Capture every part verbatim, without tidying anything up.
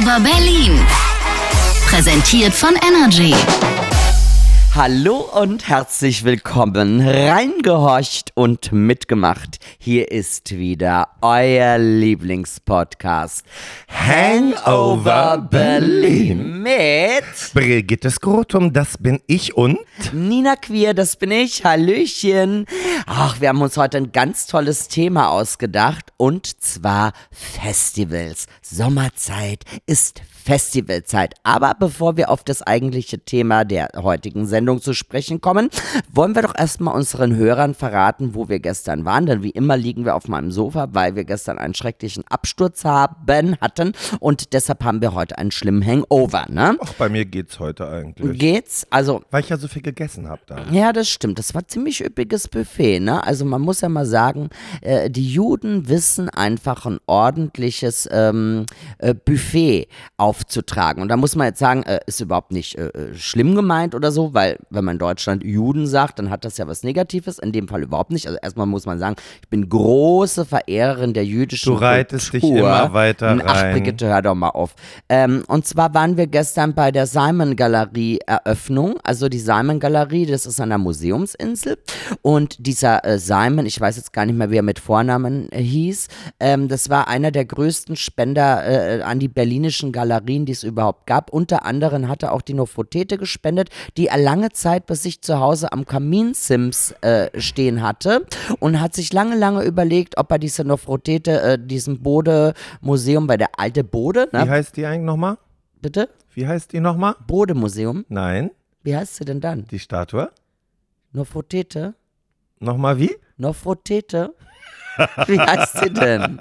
Hangover Berlin. Präsentiert von Energy. Hallo und herzlich willkommen, reingehorcht und mitgemacht. Hier ist wieder euer Lieblingspodcast Hangover Berlin mit Brigitte Skrotum, das bin ich, und Nina Queer, das bin ich, Hallöchen. Ach, wir haben uns heute ein ganz tolles Thema ausgedacht, und zwar Festivals. Sommerzeit ist Festivalzeit. Aber bevor wir auf das eigentliche Thema der heutigen Sendung zu sprechen kommen, wollen wir doch erstmal unseren Hörern verraten, wo wir gestern waren. Denn wie immer liegen wir auf meinem Sofa, weil wir gestern einen schrecklichen Absturz haben, hatten. Und deshalb haben wir heute einen schlimmen Hangover, ne? Ach, bei mir geht's heute eigentlich. Geht's? Also, weil ich ja so viel gegessen habe da. Ja, das stimmt. Das war ziemlich üppiges Buffet, ne? Also man muss ja mal sagen, äh, die Juden wissen einfach ein ordentliches ähm, äh, Buffet aufzutragen. Und da muss man jetzt sagen, äh, ist überhaupt nicht äh, schlimm gemeint oder so, weil wenn man in Deutschland Juden sagt, dann hat das ja was Negatives. In dem Fall überhaupt nicht. Also erstmal muss man sagen, ich bin große Verehrerin der jüdischen Kultur. Du reitest dich immer weiter rein. Ach, Brigitte, hör doch mal auf. Ähm, und zwar waren wir gestern bei der Simon-Galerie-Eröffnung. Also die Simon-Galerie, das ist an der Museumsinsel. Und dieser äh, Simon, ich weiß jetzt gar nicht mehr, wie er mit Vornamen äh, hieß, ähm, das war einer der größten Spender äh, an die berlinischen Galerien, die es überhaupt gab. Unter anderem hat er auch die Nofretete gespendet, die er lange Zeit bei sich zu Hause am Kaminsims äh, stehen hatte, und hat sich lange, lange überlegt, ob er diese Nofretete, äh, diesem Bode-Museum, bei der alte Bode, ne? Wie heißt die eigentlich nochmal? Bitte? Wie heißt die nochmal? Bode-Museum? Nein. Wie heißt sie denn dann? Die Statue? Nofretete? Nochmal wie? Nofretete? Wie heißt sie denn?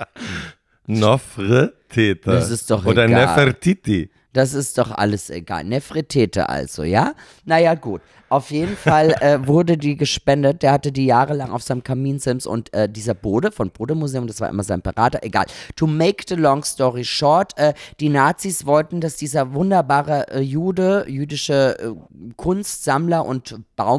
Nofretete. Das ist doch Oder egal. Nefertiti. Das ist doch alles egal. Nefretete also, ja? Naja, gut. Auf jeden Fall äh, wurde die gespendet. Der hatte die jahrelang auf seinem Kaminsims, und äh, dieser Bode von Bode-Museum, das war immer sein Berater, egal. To make the long story short, äh, die Nazis wollten, dass dieser wunderbare äh, Jude, jüdische äh, Kunstsammler und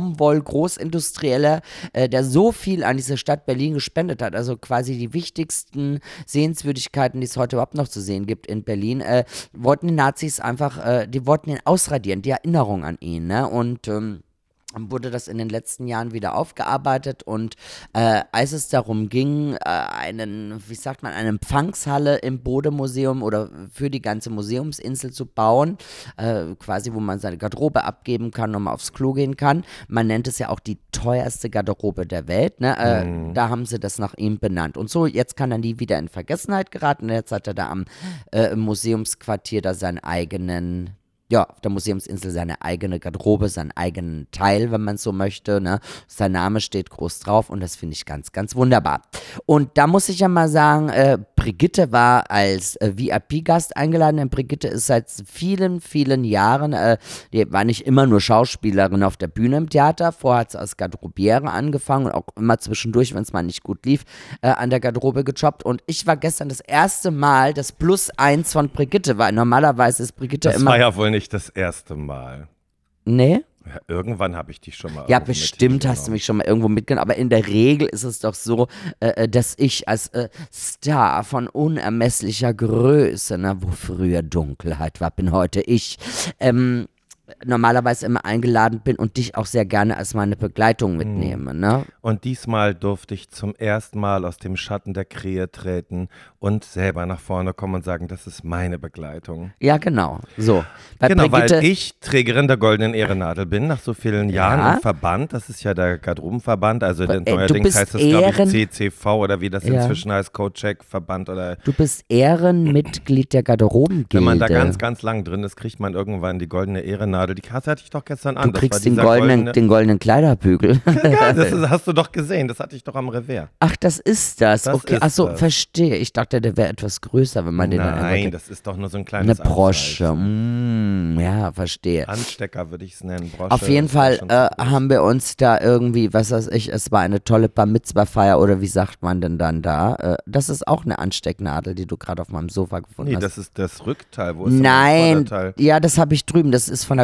Baumwoll-Großindustrieller, äh, der so viel an diese Stadt Berlin gespendet hat, also quasi die wichtigsten Sehenswürdigkeiten, die es heute überhaupt noch zu sehen gibt in Berlin, äh, wollten die Nazis einfach, äh, die wollten ihn ausradieren, die Erinnerung an ihn, ne? Und ähm, wurde das in den letzten Jahren wieder aufgearbeitet, und äh, als es darum ging, äh, einen, wie sagt man, eine Empfangshalle im Bode-Museum oder für die ganze Museumsinsel zu bauen, äh, quasi, wo man seine Garderobe abgeben kann und mal aufs Klo gehen kann. Man nennt es ja auch die teuerste Garderobe der Welt, ne? Äh, mhm. Da haben sie das nach ihm benannt. Und so, jetzt kann er nie wieder in Vergessenheit geraten. Jetzt hat er da am äh, Museumsquartier da seinen eigenen, ja, auf der Museumsinsel seine eigene Garderobe, seinen eigenen Teil, wenn man so möchte, ne? Sein Name steht groß drauf, und das finde ich ganz, ganz wunderbar. Und da muss ich ja mal sagen, äh, Brigitte war als äh, V I P-Gast eingeladen, denn Brigitte ist seit vielen, vielen Jahren, äh, die war nicht immer nur Schauspielerin auf der Bühne im Theater, vorher hat sie als Garderobiere angefangen und auch immer zwischendurch, wenn es mal nicht gut lief, äh, an der Garderobe gejobbt, und ich war gestern das erste Mal, das Plus eins von Brigitte war. Normalerweise ist Brigitte das immer... Das war ja wohl nicht das erste Mal. Nee? Ja, irgendwann habe ich dich schon mal. Ja, bestimmt hast du mich schon mal irgendwo mitgenommen, aber in der Regel ist es doch so, äh, dass ich als äh, Star von unermesslicher Größe, ne, wo früher Dunkelheit war, bin heute ich, ähm, normalerweise immer eingeladen bin und dich auch sehr gerne als meine Begleitung mitnehme, ne? Und diesmal durfte ich zum ersten Mal aus dem Schatten der Krähe treten und selber nach vorne kommen und sagen, das ist meine Begleitung. Ja, genau. So. Bei genau, Brigitte, weil ich Trägerin der Goldenen Ehrennadel bin, nach so vielen Jahren ja. im Verband. Das ist ja der Garderobenverband, also äh, neuerdings heißt das, glaube ich, C C V oder wie das ja. inzwischen heißt, Codecheck-Verband oder... Du bist Ehrenmitglied der Garderobengilde. Wenn man da ganz, ganz lang drin ist, kriegt man irgendwann die Goldene Ehrennadel. Die Kasse hatte ich doch gestern an. Du kriegst das den, goldenen, goldene... den goldenen Kleiderbügel. Ja, das ist, hast du doch gesehen, das hatte ich doch am Revers. Ach, das ist das. das okay, achso, verstehe. Ich dachte, der wäre etwas größer, wenn man den dann... Nein, das ist doch nur so ein kleines Eine Brosche. Mm, ja, verstehe. Anstecker würde ich es nennen. Brosche. Auf jeden Fall äh, haben wir uns da irgendwie, was weiß ich, es war eine tolle Bar-Mitzvah-Feier, oder wie sagt man denn dann da? Äh, das ist auch eine Anstecknadel, die du gerade auf meinem Sofa gefunden nee, hast. Nee, das ist das Rückteil. Wo ist Nein, das ja, das habe ich drüben. Das ist von der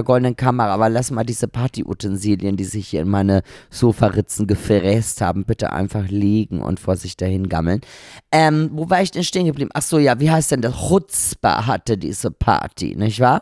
goldenen Kamera, aber lass mal diese Partyutensilien, die sich hier in meine Sofaritzen gefräst haben, bitte einfach liegen und vor sich dahin gammeln. Ähm, wo war ich denn stehen geblieben? Ach so, ja, wie heißt denn das? Chutzpah hatte diese Party, nicht wahr?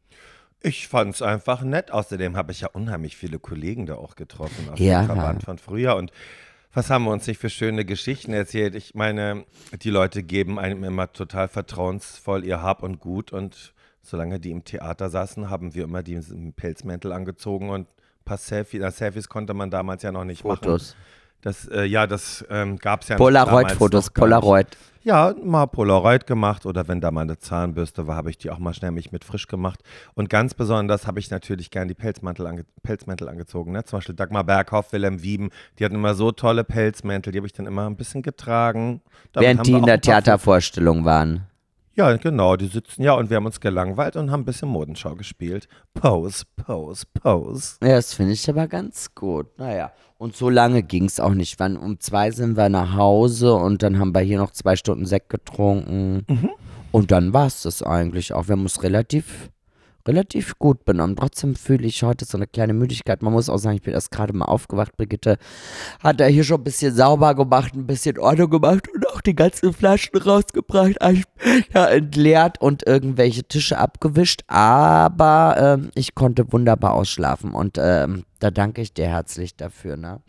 Ich fand es einfach nett. Außerdem habe ich ja unheimlich viele Kollegen da auch getroffen aus ja. dem Verband von früher. Und was haben wir uns nicht für schöne Geschichten erzählt? Ich meine, die Leute geben einem immer total vertrauensvoll ihr Hab und Gut. Und solange die im Theater saßen, haben wir immer diesen Pelzmäntel angezogen und ein paar Selfies. Na, Selfies konnte man damals ja noch nicht Fotos. machen. Das, äh, ja, das ähm, gab es ja Polaroid-Fotos, Polaroid. Ja, mal Polaroid gemacht oder wenn da mal eine Zahnbürste war, habe ich die auch mal schnell mich mit frisch gemacht. Und ganz besonders habe ich natürlich gern die Pelzmantel ange- Pelzmäntel angezogen. Ne? Zum Beispiel Dagmar Berghoff, Wilhelm Wieben, die hatten immer so tolle Pelzmäntel, die habe ich dann immer ein bisschen getragen. Damit Während die in der Theatervorstellung waren. Ja, genau, die sitzen ja und wir haben uns gelangweilt und haben ein bisschen Modenschau gespielt. Pose, Pose, Pose. Ja, das finde ich aber ganz gut. Naja, und so lange ging es auch nicht. Wann, um zwei sind wir nach Hause und dann haben wir hier noch zwei Stunden Sekt getrunken. Mhm. Und dann war es das eigentlich auch. Wir haben uns relativ, relativ gut benommen. Trotzdem fühle ich heute so eine kleine Müdigkeit. Man muss auch sagen, ich bin erst gerade mal aufgewacht. Brigitte hat er hier schon ein bisschen sauber gemacht, ein bisschen Ordnung gemacht und auch die ganzen Flaschen rausgebracht, ja, entleert und irgendwelche Tische abgewischt. Aber ähm, ich konnte wunderbar ausschlafen und ähm, da danke ich dir herzlich dafür. Ne?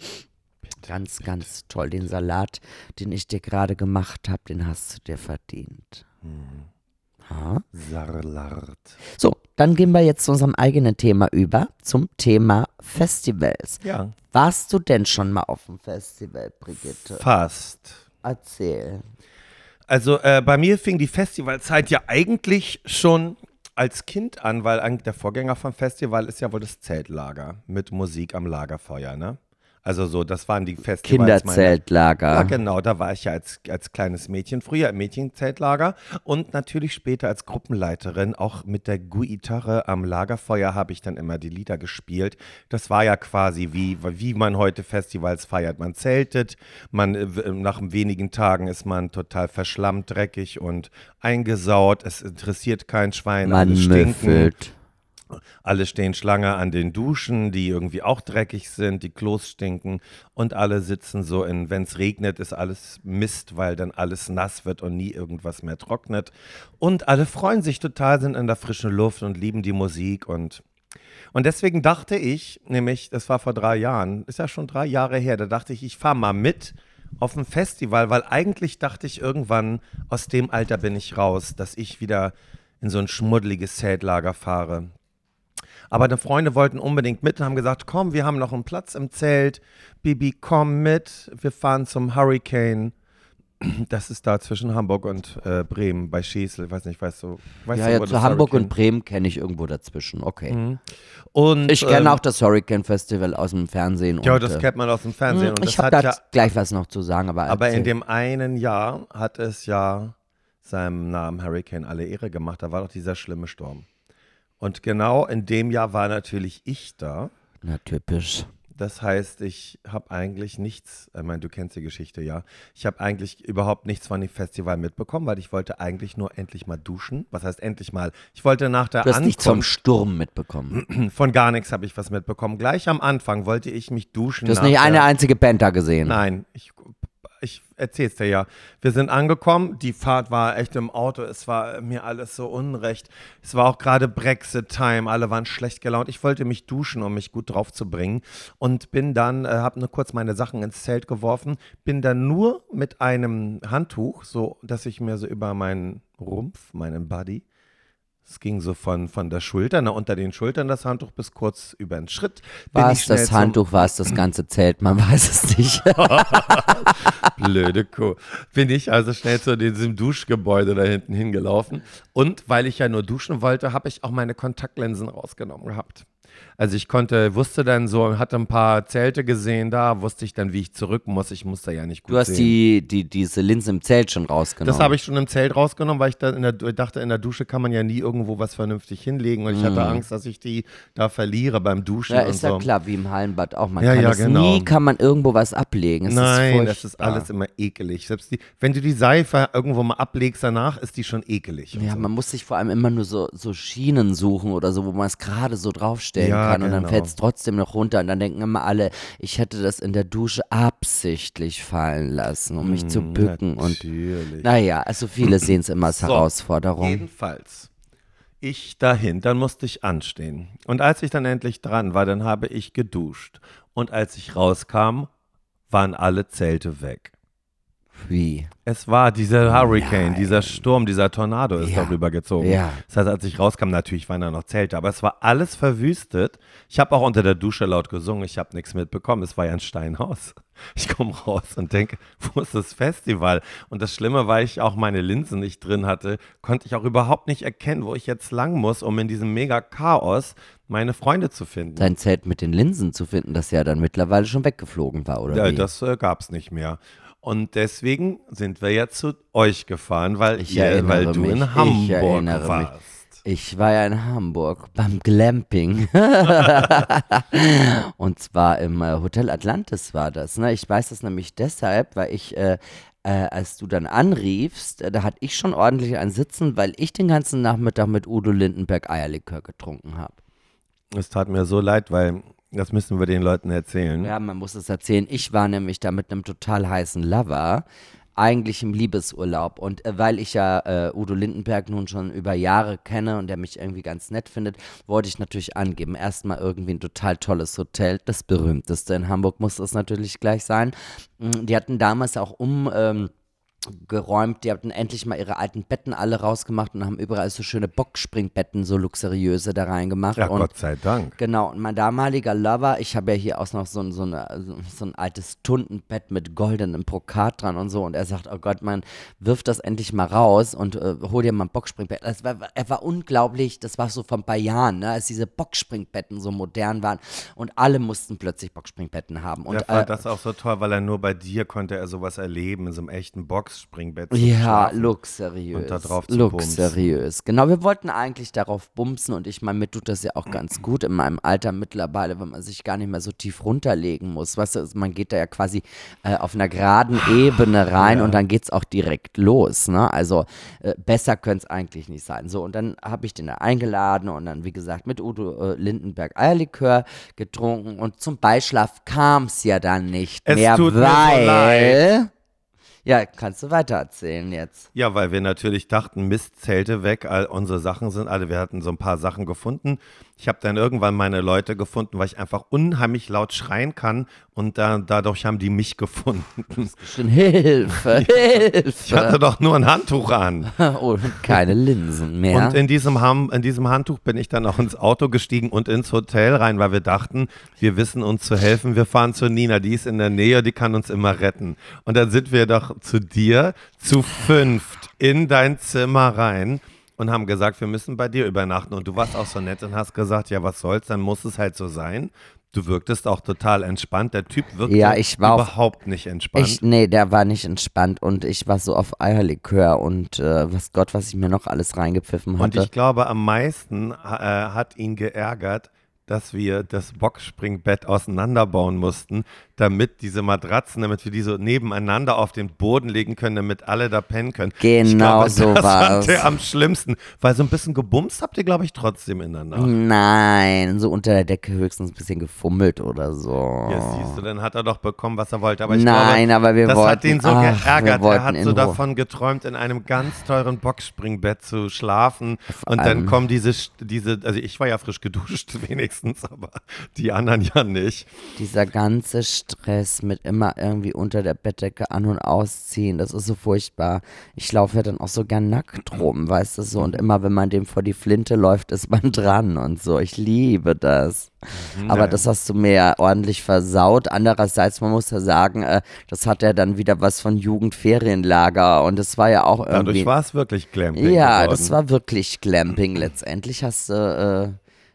Ganz, ganz toll. Den Salat, den ich dir gerade gemacht habe, den hast du dir verdient. Hm. Ha? Sarlart. So, dann gehen wir jetzt zu unserem eigenen Thema über, zum Thema Festivals. Ja. Warst du denn schon mal auf dem Festival, Brigitte? Fast. Erzähl. Also äh, bei mir fing die Festivalzeit ja eigentlich schon als Kind an, weil eigentlich der Vorgänger vom Festival ist ja wohl das Zeltlager mit Musik am Lagerfeuer, ne? Also so, das waren die Festivals. Kinderzeltlager. Meine, ja, genau, da war ich ja als, als kleines Mädchen, früher im Mädchenzeltlager und natürlich später als Gruppenleiterin, auch mit der Gitarre am Lagerfeuer habe ich dann immer die Lieder gespielt. Das war ja quasi wie, wie man heute Festivals feiert. Man zeltet, man, nach wenigen Tagen ist man total verschlammt, dreckig und eingesaut. Es interessiert kein Schwein, man alles stinken. Müffelt. Alle stehen Schlange an den Duschen, die irgendwie auch dreckig sind, die Klos stinken und alle sitzen so in, wenn es regnet, ist alles Mist, weil dann alles nass wird und nie irgendwas mehr trocknet. Und alle freuen sich total, sind in der frischen Luft und lieben die Musik und Und deswegen dachte ich, nämlich, das war vor drei Jahren, ist ja schon drei Jahre her, da dachte ich, ich fahre mal mit auf ein Festival, weil eigentlich dachte ich irgendwann, aus dem Alter bin ich raus, dass ich wieder in so ein schmuddeliges Zeltlager fahre. Aber die Freunde wollten unbedingt mit und haben gesagt, komm, wir haben noch einen Platz im Zelt. Bibi, komm mit. Wir fahren zum Hurricane. Das ist da zwischen Hamburg und äh, Bremen bei Schesel. Ich weiß nicht, weißt du, weißt ja, du, ja, wo zu das Hamburg Hurricane? Und Bremen kenne ich irgendwo dazwischen. Okay. Mhm. Und, ich kenne ähm, auch das Hurricane Festival aus dem Fernsehen. Ja, und, das äh, kennt man aus dem Fernsehen. Und ich das habe da ja, gleich was noch zu sagen. Aber, aber erzähl. in dem einen Jahr hat es ja seinem Namen Hurricane alle Ehre gemacht. Da war doch dieser schlimme Sturm. Und genau in dem Jahr war natürlich ich da. Na, typisch. Das heißt, ich habe eigentlich nichts, ich meine, du kennst die Geschichte, ja. Ich habe eigentlich überhaupt nichts von dem Festival mitbekommen, weil ich wollte eigentlich nur endlich mal duschen. Was heißt endlich mal? Ich wollte nach der Du hast Ankunft, nichts vom Sturm mitbekommen. Von gar nichts habe ich was mitbekommen. Gleich am Anfang wollte ich mich duschen. Du hast nach nicht der, eine einzige Penta gesehen. Nein, ich, ich erzähl's dir ja. Wir sind angekommen, die Fahrt war echt im Auto, es war mir alles so unrecht. Es war auch gerade Brexit-Time, alle waren schlecht gelaunt. Ich wollte mich duschen, um mich gut drauf zu bringen und bin dann, äh, habe nur kurz meine Sachen ins Zelt geworfen, bin dann nur mit einem Handtuch, so dass ich mir so über meinen Rumpf, meinen Body, es ging so von, von der Schulter, na, unter den Schultern das Handtuch bis kurz über den Schritt. War es das Handtuch, war es das ganze Zelt, man weiß es nicht. Blöde Kuh. Bin ich also schnell zu diesem Duschgebäude da hinten hingelaufen. Und weil ich ja nur duschen wollte, habe ich auch meine Kontaktlinsen rausgenommen gehabt. Also ich konnte, wusste dann so, hatte ein paar Zelte gesehen da, wusste ich dann, wie ich zurück muss. Ich musste ja nicht gut Du hast sehen. die, die, diese Linse im Zelt schon rausgenommen. Das habe ich schon im Zelt rausgenommen, weil ich dann in der, dachte, in der Dusche kann man ja nie irgendwo was vernünftig hinlegen. Und ich hatte Angst, dass ich die da verliere beim Duschen Ja, und ist so. ja klar, wie im Hallenbad auch. Man Ja, kann ja, das genau. nie, kann man irgendwo was ablegen. Es Nein, ist das ist alles immer ekelig. Selbst die, wenn du die Seife irgendwo mal ablegst danach, ist die schon ekelig. und Ja, so. man muss sich vor allem immer nur so, so Schienen suchen oder so, wo man es gerade so draufstellen Ja, kann und dann genau. fällt es trotzdem noch runter und dann denken immer alle, ich hätte das in der Dusche absichtlich fallen lassen, um mich zu bücken und Natürlich. naja, also viele sehen es immer als So, Herausforderung. Jedenfalls, ich dahin, dann musste ich anstehen. Und als ich dann endlich dran war, dann habe ich geduscht. Und als ich rauskam, waren alle Zelte weg. Wie? Es war dieser Hurricane, Nein. dieser Sturm, dieser Tornado ist Ja. darüber gezogen. Ja. Das heißt, als ich rauskam, natürlich waren da noch Zelte, aber es war alles verwüstet. Ich habe auch unter der Dusche laut gesungen, ich habe nichts mitbekommen. Es war ja ein Steinhaus. Ich komme raus und denke, wo ist das Festival? Und das Schlimme, weil ich auch meine Linsen nicht drin hatte, konnte ich auch überhaupt nicht erkennen, wo ich jetzt lang muss, um in diesem Mega-Chaos meine Freunde zu finden. Dein Zelt mit den Linsen zu finden, das ja dann mittlerweile schon weggeflogen war, oder Ja, wie? das äh, gab es nicht mehr. Und deswegen sind wir jetzt zu euch gefahren, weil, Ich ihr, erinnere weil du mich, in ich Hamburg erinnere mich. warst. Ich war ja in Hamburg beim Glamping. Und zwar im äh, Hotel Atlantis war das. Ne? Ich weiß das nämlich deshalb, weil ich, äh, äh, als du dann anriefst, äh, da hatte ich schon ordentlich ein Sitzen, weil ich den ganzen Nachmittag mit Udo Lindenberg Eierlikör getrunken habe. Es tat mir so leid, weil das müssen wir den Leuten erzählen. Ja, man muss es erzählen. Ich war nämlich da mit einem total heißen Lover, eigentlich im Liebesurlaub. Und äh, weil ich ja äh, Udo Lindenberg nun schon über Jahre kenne und der mich irgendwie ganz nett findet, wollte ich natürlich angeben. Erstmal irgendwie ein total tolles Hotel, das berühmteste in Hamburg muss es natürlich gleich sein. Mm, Die hatten damals auch um... Ähm, geräumt, die hatten endlich mal ihre alten Betten alle rausgemacht und haben überall so schöne Boxspringbetten, so luxuriöse da reingemacht. Ja, und Gott sei Dank. Genau, und mein damaliger Lover, ich habe ja hier auch noch so ein, so, eine, so ein altes Tuntenbett mit goldenem Brokat dran und so. Und er sagt, oh Gott, man, wirf das endlich mal raus und äh, hol dir mal ein Boxspringbett. Das war, er war unglaublich, das war so vor ein paar Jahren, ne, als diese Boxspringbetten so modern waren und alle mussten plötzlich Boxspringbetten haben. Und, Der fand äh, das auch so toll, weil er nur bei dir konnte er sowas erleben, in so einem echten Boxspringbett zum Ja, Schlafen. luxuriös. Und da drauf zu luxuriös. Genau, wir wollten eigentlich darauf bumsen und ich meine, mir tut das ja auch ganz gut in meinem Alter mittlerweile, wenn man sich gar nicht mehr so tief runterlegen muss. Weißt du, man geht da ja quasi äh, auf einer geraden Ebene rein Ja. und dann geht's auch direkt los. Ne? Also äh, besser könnte es eigentlich nicht sein. So, und dann habe ich den da eingeladen und dann, wie gesagt, mit Udo äh, Lindenberg Eierlikör getrunken und zum Beischlaf kam es ja dann nicht Es mehr, tut mir so weil... leid. Ja, kannst du weiter erzählen jetzt. Ja, weil wir natürlich dachten, Mist, Zelte weg, all unsere Sachen sind alle, wir hatten so ein paar Sachen gefunden. Ich habe dann irgendwann meine Leute gefunden, weil ich einfach unheimlich laut schreien kann und da, dadurch haben die mich gefunden. Schon Hilfe, Hilfe. Ich hatte doch nur ein Handtuch an. Und keine Linsen mehr. Und in diesem, Ham, in diesem Handtuch bin ich dann auch ins Auto gestiegen und ins Hotel rein, weil wir dachten, wir wissen uns zu helfen. Wir fahren zu Nina, die ist in der Nähe, die kann uns immer retten. Und dann sind wir doch zu dir, zu fünft, in dein Zimmer rein und haben gesagt, wir müssen bei dir übernachten. Und du warst auch so nett und hast gesagt, ja, was soll's, dann muss es halt so sein. Du wirktest auch total entspannt. Der Typ wirkte Ja, ich war auf- überhaupt nicht entspannt. ich, nee, der war nicht entspannt und ich war so auf Eierlikör und äh, was Gott, was ich mir noch alles reingepfiffen Und hatte. ich glaube, am meisten äh, hat ihn geärgert, dass wir das Boxspringbett auseinanderbauen mussten, damit diese Matratzen, damit wir die so nebeneinander auf den Boden legen können, damit alle da pennen können. Genau ich glaube, so das war's. fand der am schlimmsten, weil so ein bisschen gebumst habt ihr, glaube ich, trotzdem ineinander. Nein, so unter der Decke höchstens ein bisschen gefummelt oder so. Ja, siehst du, dann hat er doch bekommen, was er wollte. Aber ich Nein, glaube, aber wir das wollten, hat ihn so ach, wir geärgert. wollten Er hat in so Ruhe. davon geträumt, in einem ganz teuren Boxspringbett zu schlafen. Und dann allem- kommen diese, diese, also ich war ja frisch geduscht wenigstens, aber die anderen ja nicht. Dieser ganze Stress mit immer irgendwie unter der Bettdecke an- und ausziehen, das ist so furchtbar. Ich laufe ja dann auch so gern nackt rum, weißt du so. Und immer, wenn man dem vor die Flinte läuft, ist man dran und so. Ich liebe das. Aber Nein. das hast du mir ja ordentlich versaut. Andererseits, man muss ja sagen, äh, das hat ja dann wieder was von Jugendferienlager und das war ja auch irgendwie... Dadurch war es wirklich Glamping Ja, geworden. das war wirklich Glamping letztendlich. Hast du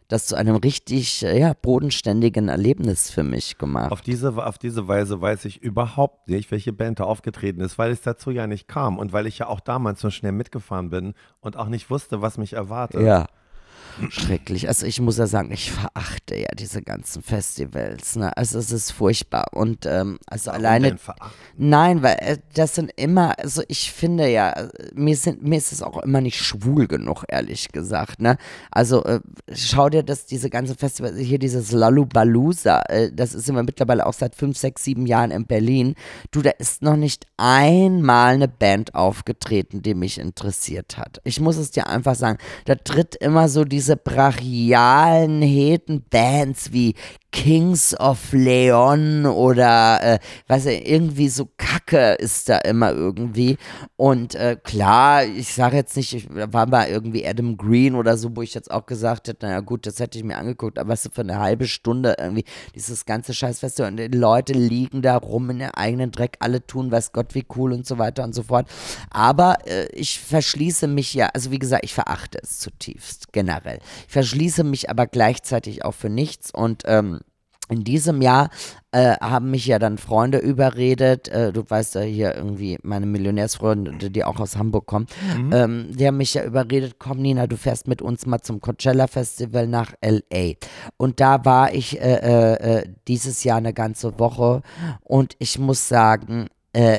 das zu einem richtig, ja, bodenständigen Erlebnis für mich gemacht. Auf diese, auf diese Weise weiß ich überhaupt nicht, welche Band da aufgetreten ist, weil es dazu ja nicht kam und weil ich ja auch damals so schnell mitgefahren bin und auch nicht wusste, was mich erwartet. Ja. Schrecklich. Also ich muss ja sagen, ich verachte ja diese ganzen Festivals. Ne? Also es ist furchtbar. Und ähm, also Warum alleine. denn verachten? Nein, weil äh, das sind immer, also ich finde ja, äh, mir, sind, mir ist es auch immer nicht schwul genug, ehrlich gesagt. Ne? Also äh, schau dir das, diese ganzen Festivals, hier dieses Lollapalooza, äh, das ist immer mittlerweile auch seit fünf, sechs, sieben Jahren in Berlin. Du, da ist noch nicht einmal eine Band aufgetreten, die mich interessiert hat. Ich muss es dir einfach sagen, da tritt immer so diese brachialen Heten-Bands wie Kings of Leon oder äh, weiß ich, irgendwie so Kacke ist da immer irgendwie. Und äh, klar, ich sage jetzt nicht, ich war mal irgendwie Adam Green oder so, wo ich jetzt auch gesagt hätte, naja gut, das hätte ich mir angeguckt, aber weißt du, für eine halbe Stunde irgendwie dieses ganze Scheißfestival und die Leute liegen da rum in ihrem eigenen Dreck, alle tun, weiß Gott, wie cool und so weiter und so fort. Aber äh, ich verschließe mich ja, also wie gesagt, ich verachte es zutiefst, generell. Ich verschließe mich aber gleichzeitig auch für nichts und ähm, in diesem Jahr äh, haben mich ja dann Freunde überredet, äh, du weißt ja hier irgendwie meine Millionärsfreunde, die auch aus Hamburg kommen, mhm. ähm, die haben mich ja überredet, komm Nina, du fährst mit uns mal zum Coachella Festival nach L A. Und da war ich äh, äh, dieses Jahr eine ganze Woche und ich muss sagen, äh,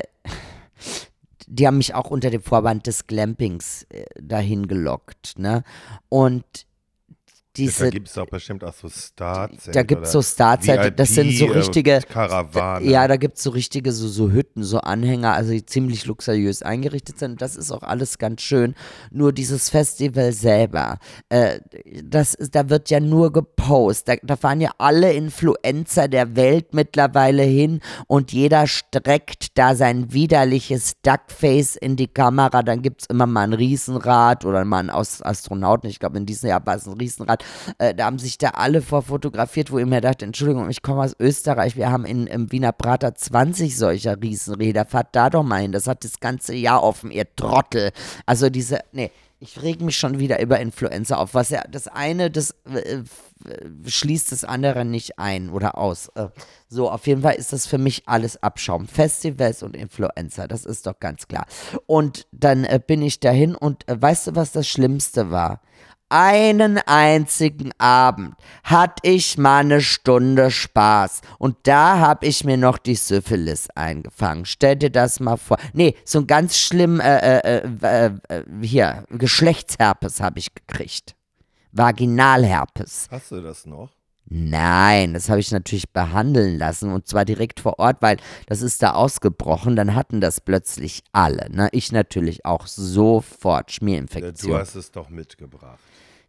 die haben mich auch unter dem Vorwand des Glampings äh, dahin gelockt, ne? Und diese, da gibt es auch bestimmt auch so Starzelte. Da gibt es so Starzelte, das sind so richtige Karawane. Ja, da gibt es so richtige so, so Hütten, so Anhänger, also die ziemlich luxuriös eingerichtet sind. Das ist auch alles ganz schön. Nur dieses Festival selber, äh, das ist, da wird ja nur gepostet. Da, da fahren ja alle Influencer der Welt mittlerweile hin und jeder streckt da sein widerliches Duckface in die Kamera. Dann gibt es immer mal ein Riesenrad oder mal einen Astronauten. Ich glaube, in diesem Jahr war es ein Riesenrad. Äh, da haben sich da alle vorfotografiert, wo ich mir dachte, Entschuldigung, ich komme aus Österreich, wir haben in, im Wiener Prater zwanzig solcher Riesenräder, fahrt da doch mal hin, das hat das ganze Jahr offen, ihr Trottel. Also diese, nee, ich reg mich schon wieder über Influencer auf, was ja, das eine, das äh, schließt das andere nicht ein oder aus. Äh, so, auf jeden Fall ist das für mich alles Abschaum. Festivals und Influencer, das ist doch ganz klar. Und dann äh, bin ich dahin und äh, weißt du, was das Schlimmste war? Einen einzigen Abend hatte ich mal eine Stunde Spaß und da habe ich mir noch die Syphilis eingefangen. Stell dir das mal vor. Nee, so ein ganz schlimm, äh, äh, äh, äh, hier, Geschlechtsherpes habe ich gekriegt. Vaginalherpes. Hast du das noch? Nein, das habe ich natürlich behandeln lassen und zwar direkt vor Ort, weil das ist da ausgebrochen, dann hatten das plötzlich alle. Ne? Ich natürlich auch sofort Schmierinfektion. Du hast es doch mitgebracht.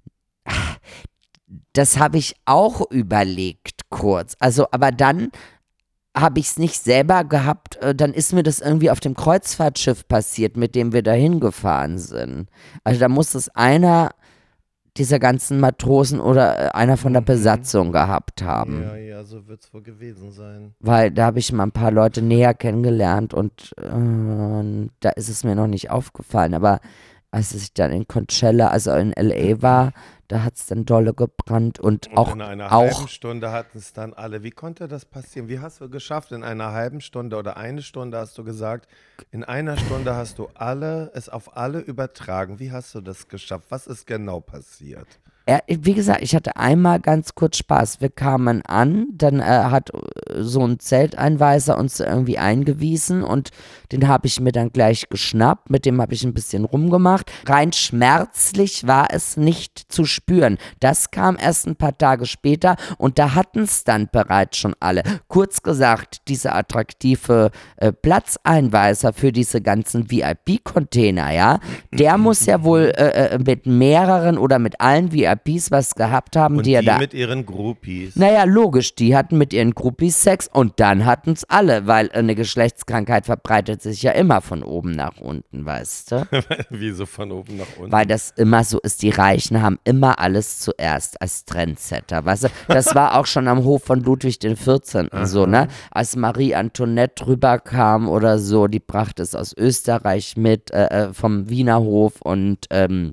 Das habe ich auch überlegt kurz. Also, aber dann habe ich es nicht selber gehabt. Dann ist mir das irgendwie auf dem Kreuzfahrtschiff passiert, mit dem wir da hingefahren sind. Also da muss es einer dieser ganzen Matrosen oder einer von der Besatzung gehabt haben. Ja, ja, so wird es wohl gewesen sein. Weil da habe ich mal ein paar Leute näher kennengelernt und äh, da ist es mir noch nicht aufgefallen. Aber als ich dann in Coachella, also in L A war, da hat es dann dolle gebrannt und, und auch in einer auch, halben Stunde hatten es dann alle. Wie konnte das passieren? Wie hast du geschafft? In einer halben Stunde oder eine Stunde hast du gesagt, in einer Stunde hast du alle, es auf alle übertragen. Wie hast du das geschafft? Was ist genau passiert? Ja, wie gesagt, ich hatte einmal ganz kurz Spaß. Wir kamen an, dann äh, hat so ein Zelteinweiser uns irgendwie eingewiesen und den habe ich mir dann gleich geschnappt. Mit dem habe ich ein bisschen rumgemacht. Rein schmerzlich war es nicht zu spüren. Das kam erst ein paar Tage später und da hatten es dann bereits schon alle. Kurz gesagt, dieser attraktive äh, Platzeinweiser für diese ganzen V I P-Container, ja, der muss ja wohl äh, mit mehreren oder mit allen V I Ps was gehabt haben, und die die ja da. mit ihren Groupies. Naja, logisch, die hatten mit ihren Groupies Sex und dann hatten es alle, weil eine Geschlechtskrankheit verbreitet sich ja immer von oben nach unten, weißt du? Wieso von oben nach unten? Weil das immer so ist, die Reichen haben immer alles zuerst als Trendsetter, weißt du? Das war auch schon am Hof von Ludwig der vierzehnten so, ne? Als Marie Antoinette rüberkam oder so, die brachte es aus Österreich mit, äh, vom Wiener Hof und ähm,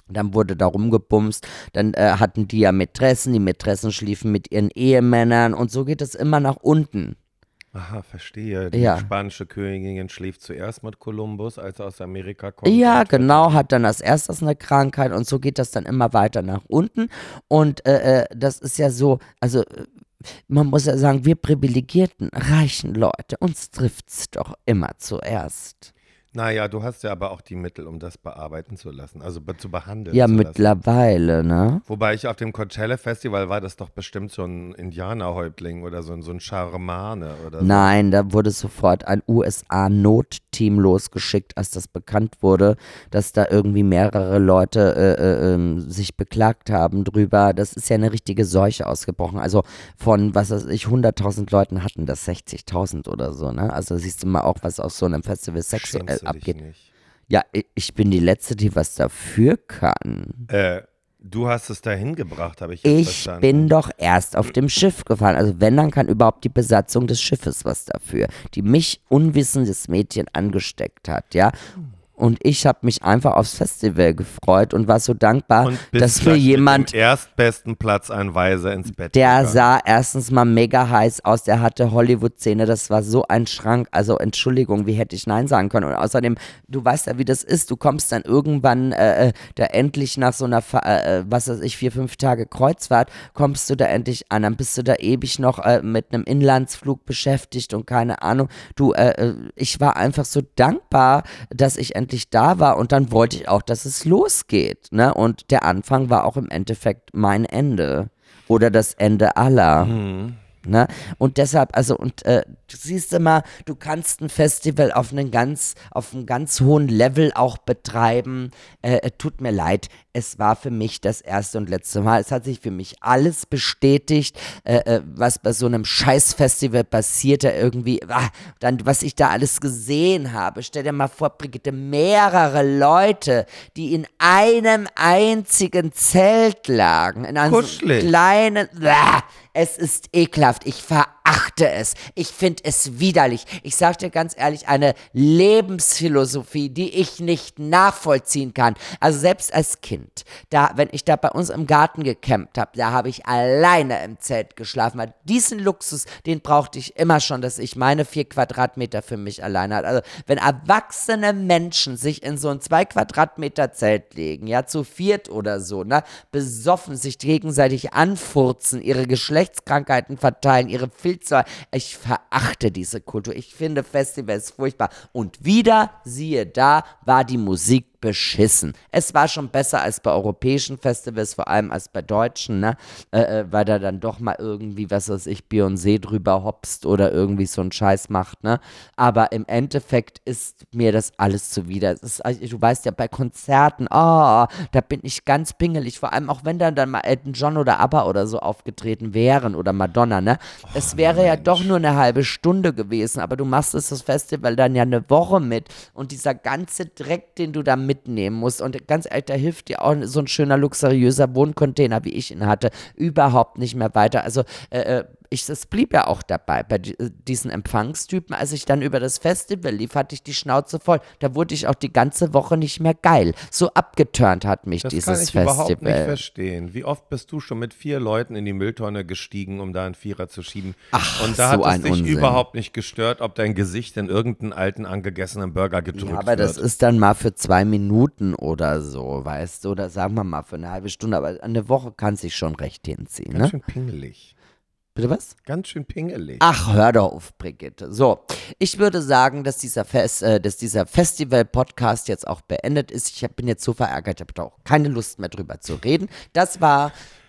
Dann wurde da rumgebumst, dann äh, hatten die ja Mätressen, die Mätressen schliefen mit ihren Ehemännern und so geht es immer nach unten. Aha, verstehe. Die Ja. spanische Königin schläft zuerst mit Kolumbus, als er aus Amerika kommt. Ja, und- genau, hat dann als erstes eine Krankheit und so geht das dann immer weiter nach unten. Und äh, äh, das ist ja so, also äh, man muss ja sagen, wir privilegierten, reichen Leute, uns trifft's doch immer zuerst. Naja, du hast ja aber auch die Mittel, um das bearbeiten zu lassen, also be zu behandeln Ja, zu lassen. mittlerweile, ne? Wobei ich auf dem Coachella-Festival war das doch bestimmt so ein Indianerhäuptling oder so ein, so ein Scharmane oder so. Nein, da wurde sofort ein U S A-Notteam losgeschickt, als das bekannt wurde, dass da irgendwie mehrere Leute äh, äh, ähm, sich beklagt haben drüber. Das ist ja eine richtige Seuche ausgebrochen. Also von, was weiß ich, hunderttausend Leuten hatten das sechzigtausend oder so, ne? Also siehst du mal auch, was aus so einem Festival sexuell Schämst du dich abgeht. nicht? Ja, i- ich bin die Letzte, die was dafür kann. Äh, du hast es dahin gebracht, habe ich jetzt Ich verstanden. bin doch erst auf dem Schiff gefahren. Also wenn, dann kann überhaupt die Besatzung des Schiffes was dafür, die mich unwissendes Mädchen angesteckt hat, ja. Und ich habe mich einfach aufs Festival gefreut und war so dankbar, Und bist dass mir gleich jemand, mit dem erstbesten Platz ein Weiser ins Bett der gegangen. sah erstens mal mega heiß aus, der hatte Hollywood-Szene, das war so ein Schrank, also Entschuldigung, wie hätte ich Nein sagen können? Und außerdem, du weißt ja, wie das ist, du kommst dann irgendwann äh, äh, da endlich nach so einer, Fa- äh, was weiß ich, vier, fünf Tage Kreuzfahrt, kommst du da endlich an, dann bist du da ewig noch äh, mit einem Inlandsflug beschäftigt und keine Ahnung. Du, äh, äh, ich war einfach so dankbar, dass ich endlich da war und dann wollte ich auch, dass es losgeht, ne? Und der Anfang war auch im Endeffekt mein Ende. Oder das Ende aller. Ne? Und deshalb, also, und äh, du siehst immer, du kannst ein Festival auf einen ganz, auf einem ganz hohen Level auch betreiben. Äh, äh, tut mir leid, es war für mich das erste und letzte Mal. Es hat sich für mich alles bestätigt, äh, äh, was bei so einem Scheißfestival passierte irgendwie, ah, dann, was ich da alles gesehen habe. Stell dir mal vor, Brigitte, mehrere Leute, die in einem einzigen Zelt lagen, in einem so Kuschelig. kleinen, ah, es ist ekelhaft. Ich verachte es. Ich finde es widerlich. Ich sage dir ganz ehrlich, eine Lebensphilosophie, die ich nicht nachvollziehen kann. Also selbst als Kind, da, wenn ich da bei uns im Garten gecampt habe, da habe ich alleine im Zelt geschlafen. Weil diesen Luxus, den brauchte ich immer schon, dass ich meine vier Quadratmeter für mich alleine hatte. Also wenn erwachsene Menschen sich in so ein zwei Quadratmeter Zelt legen, ja, zu viert oder so, ne, besoffen, sich gegenseitig anfurzen, ihre Geschlechtskrankheiten verteilen, ihre Filze. Ich verachte diese Kultur. Ich finde Festivals furchtbar. Und wieder, siehe da, war die Musik beschissen. Es war schon besser als bei europäischen Festivals, vor allem als bei deutschen, ne? Äh, äh, weil da dann doch mal irgendwie, was weiß ich, Beyoncé drüber hopst oder irgendwie so einen Scheiß macht, ne? Aber im Endeffekt ist mir das alles zuwider. Es ist, also, du weißt ja, bei Konzerten, oh, da bin ich ganz pingelig, vor allem auch wenn dann, dann mal Elton John oder ABBA oder so aufgetreten wären oder Madonna, ne? Es wäre ja doch nur eine halbe Stunde gewesen, aber du machst es das Festival dann ja eine Woche mit und dieser ganze Dreck, den du da mitnehmen musst und ganz ehrlich, da hilft dir auch so ein schöner, luxuriöser Wohncontainer, wie ich ihn hatte, überhaupt nicht mehr weiter. Also äh, ich, es blieb ja auch dabei, bei di- diesen Empfangstypen, als ich dann über das Festival lief, hatte ich die Schnauze voll. Da wurde ich auch die ganze Woche nicht mehr geil. So abgeturnt hat mich Das dieses kann ich Festival. überhaupt nicht verstehen. Wie oft bist du schon mit vier Leuten in die Mülltonne gestiegen, um da einen Vierer zu schieben? Ach, Und da so hat ein es dich Unsinn. überhaupt nicht gestört, ob dein Gesicht in irgendeinen alten, angegessenen Burger gedrückt Ja, aber das wird. ist dann mal für zwei Minuten oder so, weißt du, oder sagen wir mal für eine halbe Stunde, aber eine Woche kann sich schon recht hinziehen, Ganz ne? schön pingelig. Bitte was? Ganz schön pingelig. Ach, hör doch auf, Brigitte. So, ich würde sagen, dass dieser, Fest, äh, dass dieser Festival-Podcast jetzt auch beendet ist. Ich hab, bin jetzt so verärgert, ich habe da auch keine Lust mehr drüber zu reden. Das war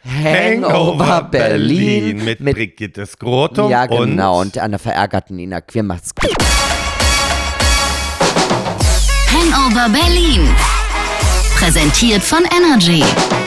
Hangover Berlin, mit, Brigitte Skrotum ja, genau, und und einer verärgerten Nina Queer. Macht's gut. Hangover Berlin. Präsentiert von Energy.